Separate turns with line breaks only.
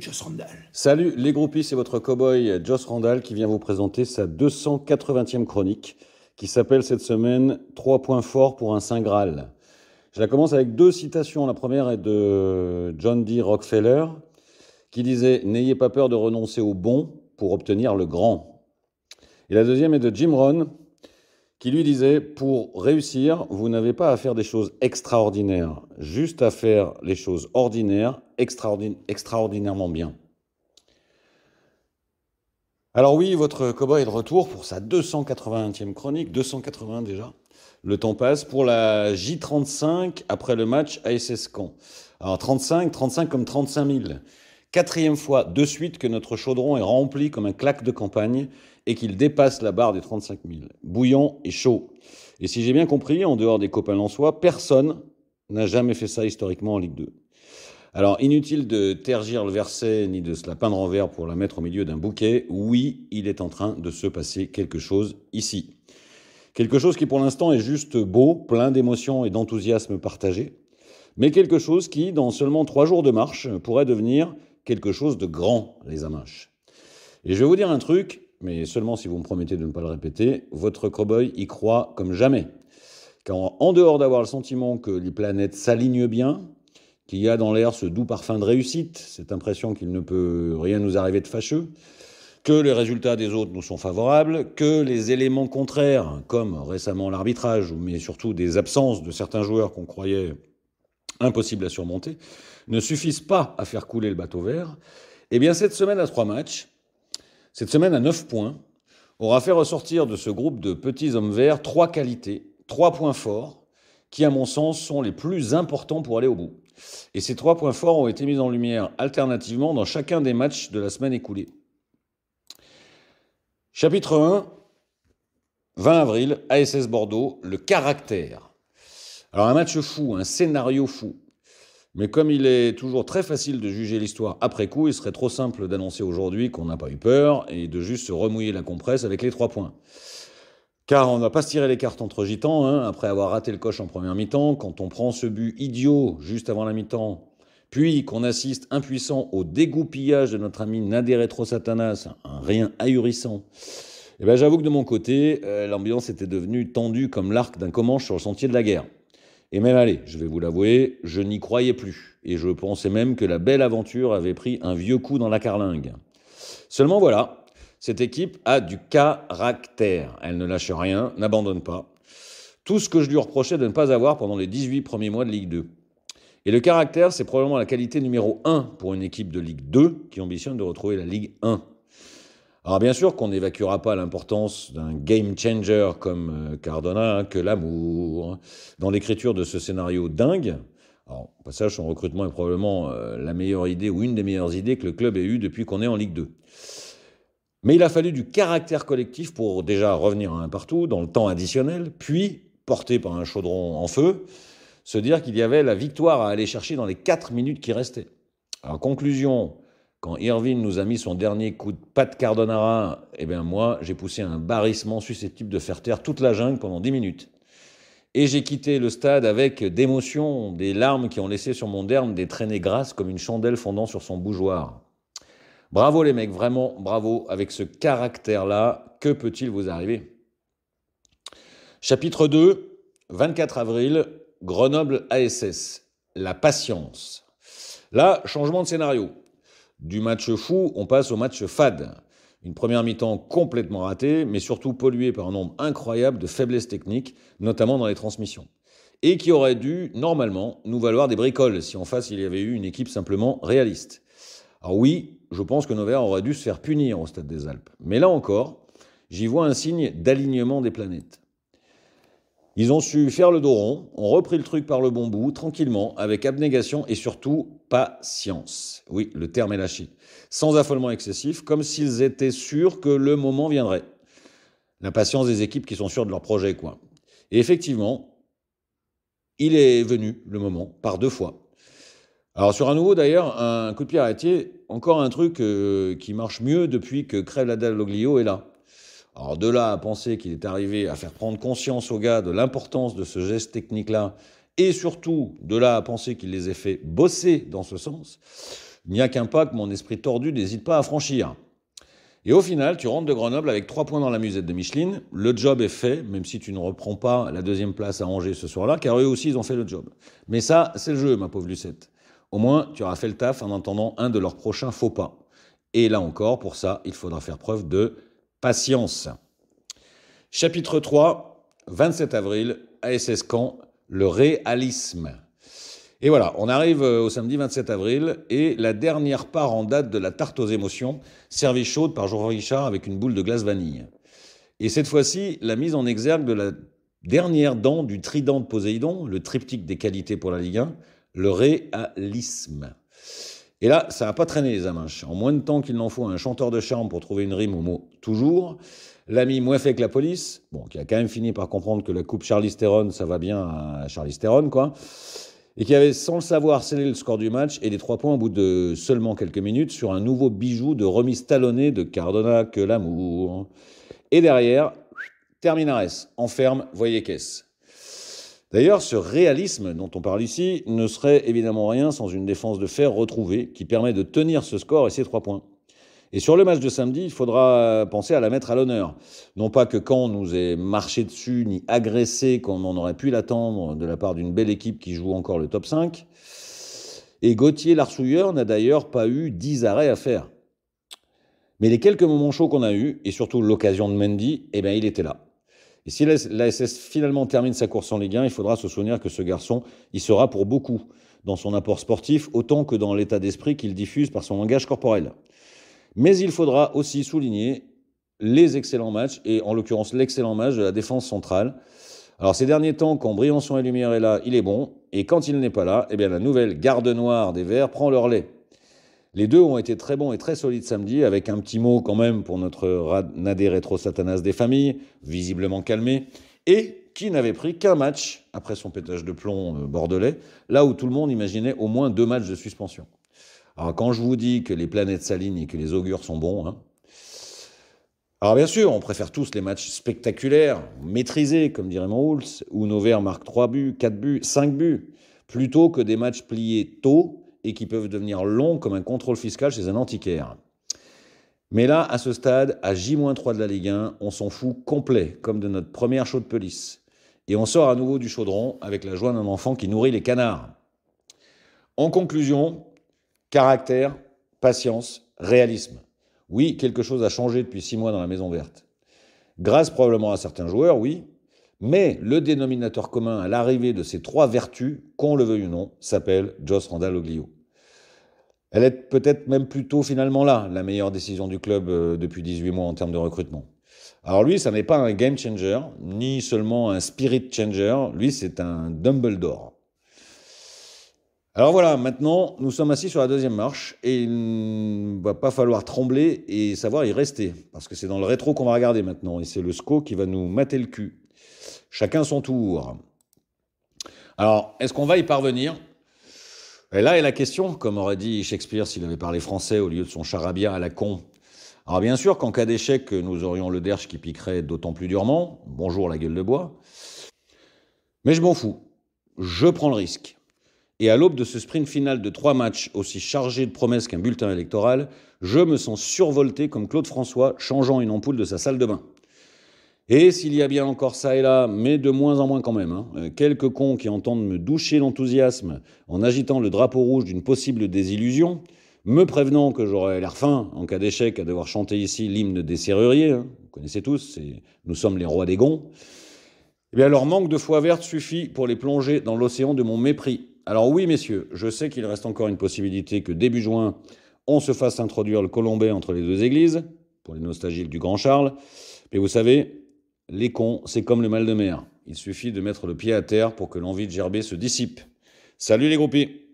Joss Randall.
Salut les groupies, c'est votre cow-boy Joss Randall qui vient vous présenter sa 280e chronique qui s'appelle cette semaine « 3 points forts pour un Saint Graal ». Je la commence avec 2 citations. La première est de John D. Rockefeller qui disait « N'ayez pas peur de renoncer au bon pour obtenir le grand ». Et la deuxième est de Jim Rohn qui lui disait « Pour réussir, vous n'avez pas à faire des choses extraordinaires, juste à faire les choses ordinaires extraordinairement bien ». Alors oui, votre cow-boy est de retour pour sa 280e chronique, 280 déjà. Le temps passe pour la J35 après le match ASS Caen. Alors 35 comme 35 000. 4e fois de suite que notre chaudron est rempli comme un claque de campagne et qu'il dépasse la barre des 35 000. Bouillant et chaud. Et si j'ai bien compris, en dehors des copains lensois, personne n'a jamais fait ça historiquement en Ligue 2. Alors, inutile de tergiverser ni de se la peindre en vert pour la mettre au milieu d'un bouquet. Oui, il est en train de se passer quelque chose ici. Quelque chose qui pour l'instant est juste beau, plein d'émotions et d'enthousiasme partagé. Mais quelque chose qui, dans seulement 3 jours de marche, pourrait devenir quelque chose de grand, les Aminches. Et je vais vous dire un truc, mais seulement si vous me promettez de ne pas le répéter, votre cow-boy y croit comme jamais. Car en dehors d'avoir le sentiment que les planètes s'alignent bien, qu'il y a dans l'air ce doux parfum de réussite, cette impression qu'il ne peut rien nous arriver de fâcheux, que les résultats des autres nous sont favorables, que les éléments contraires, comme récemment l'arbitrage, mais surtout des absences de certains joueurs qu'on croyait impossibles à surmonter, ne suffisent pas à faire couler le bateau vert, eh bien cette semaine à 3 matchs, cette semaine à 9 points, aura fait ressortir de ce groupe de petits hommes verts 3 qualités, 3 points forts, qui à mon sens sont les plus importants pour aller au bout. Et ces 3 points forts ont été mis en lumière alternativement dans chacun des matchs de la semaine écoulée. Chapitre 1, 20 avril, ASS Bordeaux, le caractère. Alors un match fou, un scénario fou. Mais comme il est toujours très facile de juger l'histoire après coup, il serait trop simple d'annoncer aujourd'hui qu'on n'a pas eu peur et de juste se remouiller la compresse avec les 3 points. Car on ne va pas se tirer les cartes entre gitans, après avoir raté le coche en première mi-temps, quand on prend ce but idiot juste avant la mi-temps, puis qu'on assiste impuissant au dégoupillage de notre ami Nader Retro-Satanas, un rien ahurissant. Et ben j'avoue que de mon côté, l'ambiance était devenue tendue comme l'arc d'un Comanche sur le sentier de la guerre. Et même, allez, je vais vous l'avouer, je n'y croyais plus. Et je pensais même que la belle aventure avait pris un vieux coup dans la carlingue. Seulement voilà, cette équipe a du caractère. Elle ne lâche rien, n'abandonne pas. Tout ce que je lui reprochais de ne pas avoir pendant les 18 premiers mois de Ligue 2. Et le caractère, c'est probablement la qualité numéro 1 pour une équipe de Ligue 2 qui ambitionne de retrouver la Ligue 1. Alors bien sûr qu'on n'évacuera pas l'importance d'un game changer comme Cardona que l'amour dans l'écriture de ce scénario dingue. Alors, au passage, son recrutement est probablement la meilleure idée ou une des meilleures idées que le club ait eues depuis qu'on est en Ligue 2. Mais il a fallu du caractère collectif pour déjà revenir à un partout dans le temps additionnel, puis, porté par un chaudron en feu, se dire qu'il y avait la victoire à aller chercher dans les 4 minutes qui restaient. Alors, conclusion, quand Irvine nous a mis son dernier coup de patte carbonara, eh bien moi, j'ai poussé un barrissement susceptible de faire taire toute la jungle pendant 10 minutes. Et j'ai quitté le stade avec d'émotion, des larmes qui ont laissé sur mon derme des traînées grasses comme une chandelle fondant sur son bougeoir. Bravo les mecs, vraiment bravo. Avec ce caractère-là, que peut-il vous arriver ? Chapitre 2, 24 avril, Grenoble ASS, la patience. Là, changement de scénario. Du match fou, on passe au match fade. Une première mi-temps complètement ratée, mais surtout polluée par un nombre incroyable de faiblesses techniques, notamment dans les transmissions. Et qui aurait dû, normalement, nous valoir des bricoles, si en face il y avait eu une équipe simplement réaliste. Alors oui, je pense que nos Verts auraient dû se faire punir au Stade des Alpes. Mais là encore, j'y vois un signe d'alignement des planètes. Ils ont su faire le dos rond, ont repris le truc par le bon bout, tranquillement, avec abnégation et surtout patience. Oui, le terme est lâché. Sans affolement excessif, comme s'ils étaient sûrs que le moment viendrait. La patience des équipes qui sont sûres de leur projet, quoi. Et effectivement, il est venu, le moment, par 2 fois. Alors sur un nouveau d'ailleurs, un coup de pied arrêté, encore un truc qui marche mieux depuis que Crève-la-Dalle-Oglio est là. Alors de là à penser qu'il est arrivé à faire prendre conscience aux gars de l'importance de ce geste technique-là, et surtout de là à penser qu'il les ait fait bosser dans ce sens, Il n'y a qu'un pas que mon esprit tordu n'hésite pas à franchir. Et au final, tu rentres de Grenoble avec 3 points dans la musette de Micheline. Le job est fait, même si tu ne reprends pas la 2e place à Angers ce soir-là, car eux aussi, ils ont fait le job. Mais ça, c'est le jeu, ma pauvre Lucette. Au moins, tu auras fait le taf en entendant un de leurs prochains faux pas. Et là encore, pour ça, il faudra faire preuve de patience. Chapitre 3, 27 avril, ASS Caen, le réalisme. Et voilà, on arrive au samedi 27 avril et la dernière part en date de la tarte aux émotions, servie chaude par Jean Richard avec une boule de glace vanille. Et cette fois-ci, la mise en exergue de la dernière dent du trident de Poséidon, le triptyque des qualités pour la Ligue 1, le réalisme. Et là, ça n'a pas traîné les amanches. En moins de temps qu'il n'en faut à un chanteur de charme pour trouver une rime au mot « toujours », l'ami moins fait que la police, qui a quand même fini par comprendre que la coupe Charlize Theron, ça va bien à Charlize Theron, quoi, et qui avait, sans le savoir, scellé le score du match et les 3 points au bout de seulement quelques minutes sur un nouveau bijou de remise talonnée de Cardona que l'amour. Et derrière, Terminares, enferme, voyez caisse. D'ailleurs, ce réalisme dont on parle ici ne serait évidemment rien sans une défense de fer retrouvée qui permet de tenir ce score et ces 3 points. Et sur le match de samedi, il faudra penser à la mettre à l'honneur. Non pas que Caen nous ait marché dessus ni agressé comme on aurait pu l'attendre de la part d'une belle équipe qui joue encore le top 5. Et Gauthier Larsouilleur n'a d'ailleurs pas eu 10 arrêts à faire. Mais les quelques moments chauds qu'on a eus, et surtout l'occasion de Mendy, il était là. Et si l'ASS finalement termine sa course en Ligue 1, il faudra se souvenir que ce garçon, il sera pour beaucoup dans son apport sportif, autant que dans l'état d'esprit qu'il diffuse par son langage corporel. Mais il faudra aussi souligner les excellents matchs, et en l'occurrence l'excellent match de la défense centrale. Alors ces derniers temps, quand Briançon et Lumière est là, il est bon, et quand il n'est pas là, la nouvelle garde noire des Verts prend leur lait. Les deux ont été très bons et très solides samedi, avec un petit mot quand même pour notre Nadé Rétro Satanas des familles, visiblement calmé, et qui n'avait pris qu'un match après son pétage de plomb bordelais, là où tout le monde imaginait au moins 2 matchs de suspension. Alors quand je vous dis que les planètes s'alignent et que les augures sont bons, alors bien sûr, on préfère tous les matchs spectaculaires, maîtrisés, comme dirait Monroul, où nos Verts marquent 3 buts, 4 buts, 5 buts, plutôt que des matchs pliés tôt et qui peuvent devenir longs comme un contrôle fiscal chez un antiquaire. Mais là, à ce stade, à J-3 de la Ligue 1, on s'en fout complet, comme de notre première chaude pelisse. Et on sort à nouveau du chaudron avec la joie d'un enfant qui nourrit les canards. En conclusion, caractère, patience, réalisme. Oui, quelque chose a changé depuis 6 mois dans la Maison Verte. Grâce probablement à certains joueurs, oui, mais le dénominateur commun à l'arrivée de ces 3 vertus, qu'on le veuille ou non, s'appelle Joss Randall-Oglio. Elle est peut-être même plutôt finalement là, la meilleure décision du club depuis 18 mois en termes de recrutement. Alors lui, ça n'est pas un game changer, ni seulement un spirit changer, lui c'est un Dumbledore. Alors voilà, maintenant, nous sommes assis sur la 2e marche et il ne va pas falloir trembler et savoir y rester, parce que c'est dans le rétro qu'on va regarder maintenant, et c'est le SCO qui va nous mater le cul. Chacun son tour. Alors, est-ce qu'on va y parvenir ? Et là est la question, comme aurait dit Shakespeare s'il avait parlé français au lieu de son charabia à la con. Alors bien sûr qu'en cas d'échec, nous aurions le derche qui piquerait d'autant plus durement. Bonjour la gueule de bois. Mais je m'en fous. Je prends le risque. Et à l'aube de ce sprint final de 3 matchs aussi chargé de promesses qu'un bulletin électoral, je me sens survolté comme Claude François changeant une ampoule de sa salle de bain. Et s'il y a bien encore ça et là, mais de moins en moins quand même, quelques cons qui entendent me doucher l'enthousiasme en agitant le drapeau rouge d'une possible désillusion, me prévenant que j'aurais l'air fin en cas d'échec à devoir chanter ici l'hymne des serruriers, vous connaissez tous, nous sommes les rois des gonds, leur manque de foi verte suffit pour les plonger dans l'océan de mon mépris. Alors oui, messieurs, je sais qu'il reste encore une possibilité que début juin, on se fasse introduire le colombet entre les 2 églises, pour les nostalgiques du Grand Charles, mais vous savez, les cons, c'est comme le mal de mer. Il suffit de mettre le pied à terre pour que l'envie de gerber se dissipe. Salut les groupies!